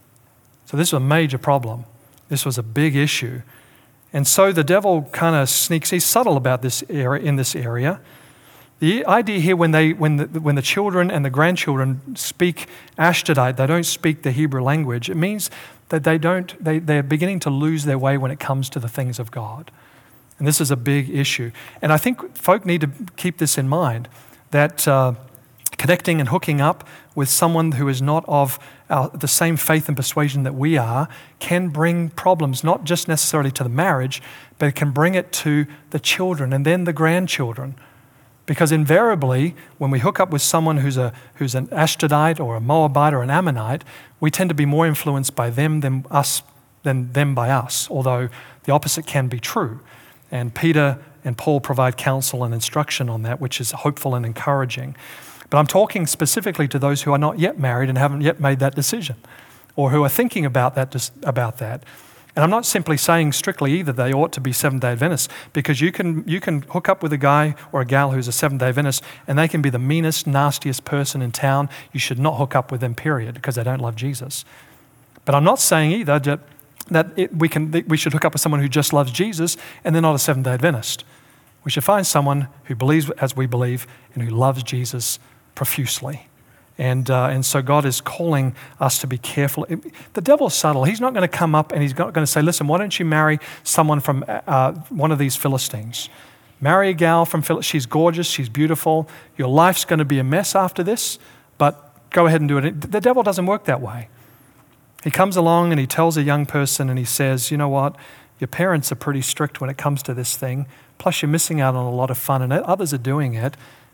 S3: So this was a major problem. This was a big issue. And so the devil kind of sneaks, he's subtle about this area, in this area. The idea here, when the children and the grandchildren speak Ashdodite, they don't speak the Hebrew language, it means that they're beginning to lose their way when it comes to the things of God. And this is a big issue. And I think folk need to keep this in mind, that connecting and hooking up with someone who is not of the same faith and persuasion that we are can bring problems, not just necessarily to the marriage, but it can bring it to the children and then the grandchildren. Because invariably, when we hook up with someone who's an Ashdodite or a Moabite or an Ammonite, we tend to be more influenced by them than them by us, although the opposite can be true. And Peter and Paul provide counsel and instruction on that, which is hopeful and encouraging. But I'm talking specifically to those who are not yet married and haven't yet made that decision, or who are thinking about that. And I'm not simply saying strictly either they ought to be Seventh-day Adventists, because you can hook up with a guy or a gal who's a Seventh-day Adventist, and they can be the meanest, nastiest person in town. You should not hook up with them, period, because they don't love Jesus. But I'm not saying either that we should hook up with someone who just loves Jesus and they're not a Seventh-day Adventist. We should find someone who believes as we believe and who loves Jesus profusely. And so God is calling us to be careful. The devil's subtle. He's not going to come up and he's not going to say, listen, why don't you marry someone from one of these Philistines? Marry a gal from Philistines. She's gorgeous. She's beautiful. Your life's going to be a mess after this, but go ahead and do it. The devil doesn't work that way. He comes along and he tells a young person and he says, you know what? Your parents are pretty strict when it comes to this thing. Plus you're missing out on a lot of fun and others are doing it.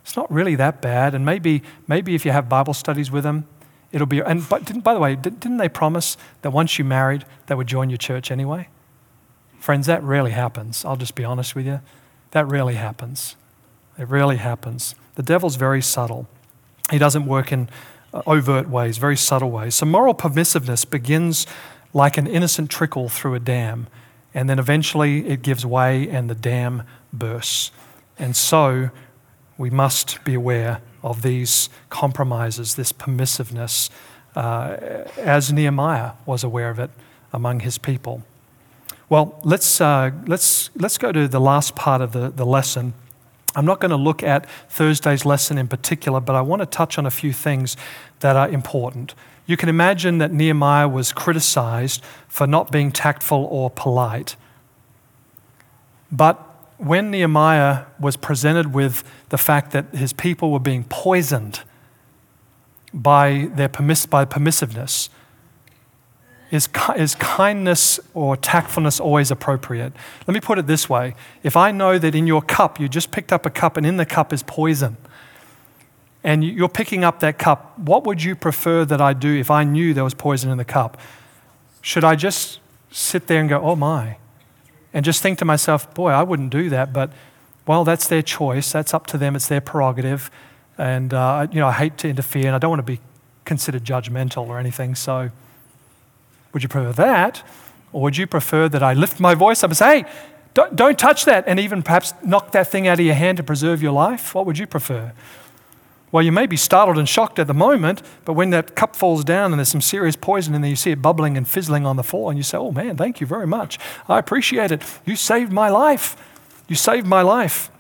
S3: it's not really that bad. And maybe if you have Bible studies with them, it'll be, by the way, didn't they promise that once you married, they would join your church anyway? Friends, that rarely happens. I'll just be honest with you. That rarely happens. It rarely happens. The devil's very subtle. He doesn't work in overt ways, very subtle ways. So moral permissiveness begins like an innocent trickle through a dam, and then eventually it gives way and the dam bursts. And so we must be aware of these compromises, this permissiveness, as Nehemiah was aware of it among his people. Well, let's go to the last part of the lesson. I'm not going to look at Thursday's lesson in particular, but I want to touch on a few things that are important. You can imagine that Nehemiah was criticized for not being tactful or polite. But when Nehemiah was presented with the fact that his people were being poisoned by permissiveness, is kindness or tactfulness always appropriate? Let me put it this way. If I know that in your cup, you just picked up a cup and in the cup is poison, and you're picking up that cup, what would you prefer that I do if I knew there was poison in the cup? Should I just sit there and go, oh my, and just think to myself, boy, I wouldn't do that, but well, that's their choice. That's up to them. It's their prerogative. And I hate to interfere, and I don't want to be considered judgmental or anything, so would you prefer that, or would you prefer that I lift my voice up and say, hey, don't touch that, and even perhaps knock that thing out of your hand to preserve your life? What would you prefer? Well, you may be startled and shocked at the moment, but when that cup falls down and there's some serious poison in there, you see it bubbling and fizzling on the floor, and you say, oh man, thank you very much. I appreciate it. You saved my life. You saved my life.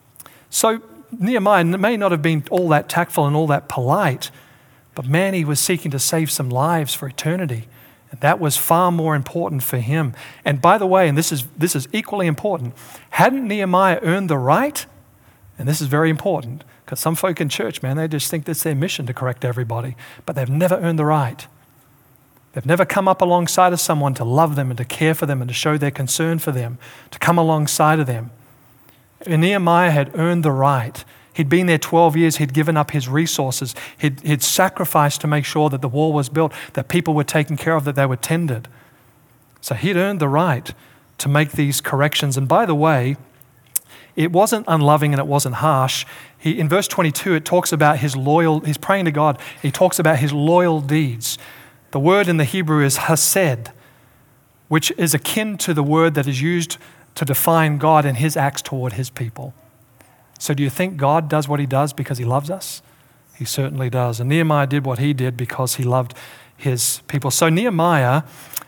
S3: So Nehemiah may not have been all that tactful and all that polite, but man, he was seeking to save some lives for eternity. And that was far more important for him. And by the way, and this is equally important, hadn't Nehemiah earned the right? And this is very important, because some folk in church, man, they just think that's their mission to correct everybody, but they've never earned the right. They've never come up alongside of someone to love them and to care for them and to show their concern for them, to come alongside of them. And Nehemiah had earned the right. He'd been there 12 years. He'd given up his resources. He'd sacrificed to make sure that the wall was built, that people were taken care of, that they were tended. So he'd earned the right to make these corrections. And by the way, it wasn't unloving and it wasn't harsh. In verse 22, it talks about he's praying to God. He talks about his loyal deeds. The word in the Hebrew is hesed, which is akin to the word that is used to define God and his acts toward his people. So do you think God does what he does because he loves us? He certainly does. And Nehemiah did what he did because he loved his people. So Nehemiah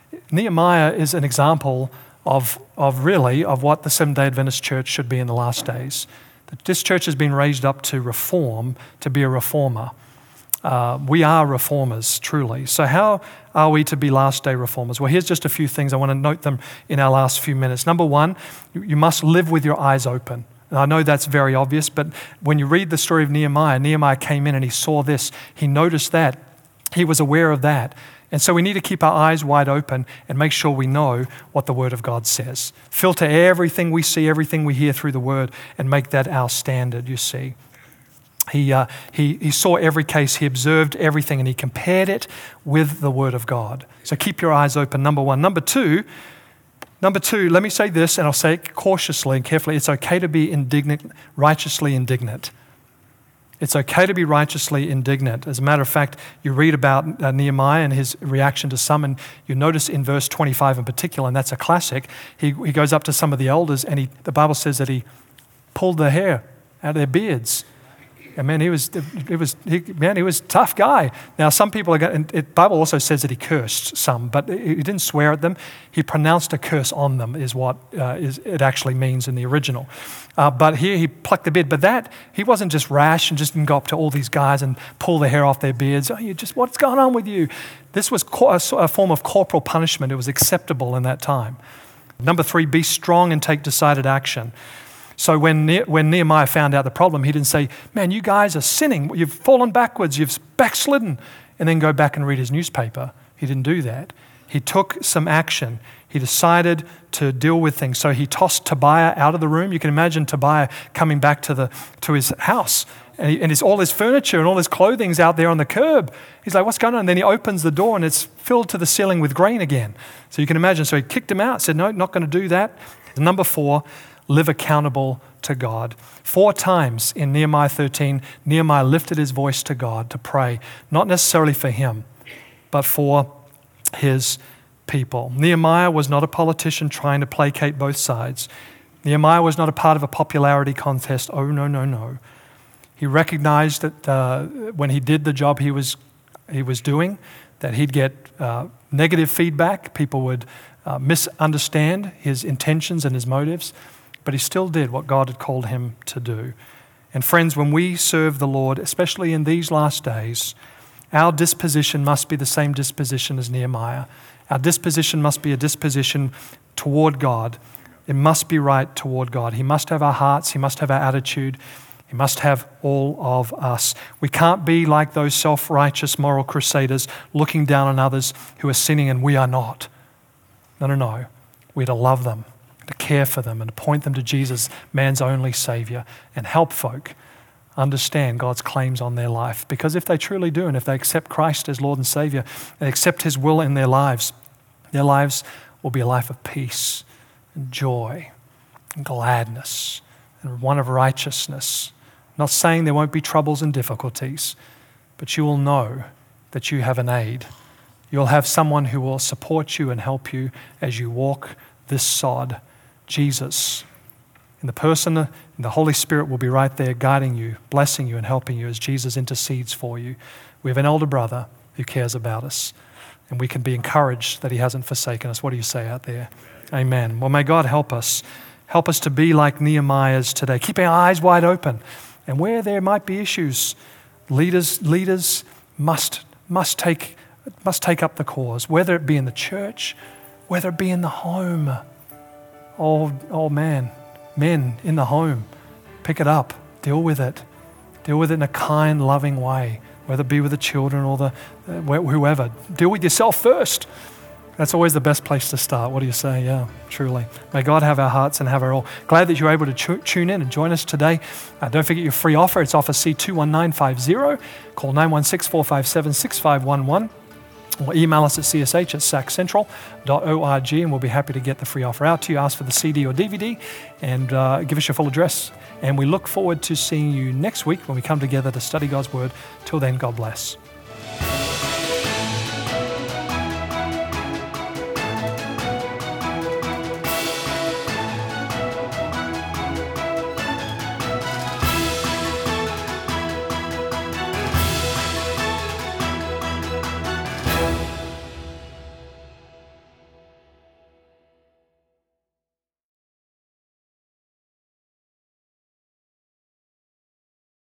S3: is an example of what the Seventh-day Adventist Church should be in the last days. This church has been raised up to reform, to be a reformer. We are reformers, truly. So how are we to be last day reformers? Well, here's just a few things. I want to note them in our last few minutes. Number one, you must live with your eyes open. And I know that's very obvious, but when you read the story of Nehemiah came in and he saw this. He noticed that. He was aware of that. And so we need to keep our eyes wide open and make sure we know what the Word of God says. Filter everything we see, everything we hear through the Word, and make that our standard, you see. He saw every case, he observed everything, and he compared it with the Word of God. So keep your eyes open, number one. Number two, let me say this, and I'll say it cautiously and carefully. It's okay to be indignant, righteously indignant. It's okay to be righteously indignant. As a matter of fact, you read about Nehemiah and his reaction to some, and you notice in verse 25 in particular, and that's a classic, he goes up to some of the elders, and the Bible says that he pulled the hair out of their beards. And man, he was a tough guy. Now, some people the Bible also says that he cursed some, but he didn't swear at them. He pronounced a curse on them, is what it actually means in the original. But here he plucked the beard. But he wasn't just rash and just didn't go up to all these guys and pull the hair off their beards. Oh, what's going on with you? This was a form of corporal punishment. It was acceptable in that time. Number three, be strong and take decided action. So when Nehemiah found out the problem, he didn't say, man, you guys are sinning. You've fallen backwards. You've backslidden. And then go back and read his newspaper. He didn't do that. He took some action. He decided to deal with things. So he tossed Tobiah out of the room. You can imagine Tobiah coming back to his house, and all his furniture and all his clothing's out there on the curb. He's like, what's going on? And then he opens the door and it's filled to the ceiling with grain again. So you can imagine. So he kicked him out, said, no, not going to do that. Number 4, live accountable to God. 4 times in Nehemiah 13, Nehemiah lifted his voice to God to pray, not necessarily for him, but for his people. Nehemiah was not a politician trying to placate both sides. Nehemiah was not a part of a popularity contest. Oh, no, no, no. He recognized that when he did the job he was doing, that he'd get negative feedback. People would misunderstand his intentions and his motives, but he still did what God had called him to do. And friends, when we serve the Lord, especially in these last days, our disposition must be the same disposition as Nehemiah. Our disposition must be a disposition toward God. It must be right toward God. He must have our hearts. He must have our attitude. He must have all of us. We can't be like those self-righteous moral crusaders looking down on others who are sinning and we are not. No, no, no. We're to love them, to care for them, and to point them to Jesus, man's only Savior, and help folk understand God's claims on their life. Because if they truly do, and if they accept Christ as Lord and Savior, and accept His will in their lives will be a life of peace and joy and gladness and one of righteousness. Not saying there won't be troubles and difficulties, but you will know that you have an aid. You'll have someone who will support you and help you as you walk this sod. Jesus, in the person, and the Holy Spirit will be right there guiding you, blessing you and helping you as Jesus intercedes for you. We have an elder brother who cares about us, and we can be encouraged that He hasn't forsaken us. What do you say out there? Amen. Well, may God help us. Help us to be like Nehemiah's today, keeping our eyes wide open. And where there might be issues, leaders must take up the cause, whether it be in the church, whether it be in the home. Oh man, men in the home, pick it up, deal with it in a kind, loving way, whether it be with the children or whoever. Deal with yourself first. That's always the best place to start. What do you say? Yeah, truly. May God have our hearts and have our all. Glad that you're able to tune in and join us today. Don't forget your free offer. It's offer C21950. Call 916-457-6511. Or email us at csh@saccentral.org, and we'll be happy to get the free offer out to you. Ask for the CD or DVD and give us your full address. And we look forward to seeing you next week when we come together to study God's Word. Till then, God bless.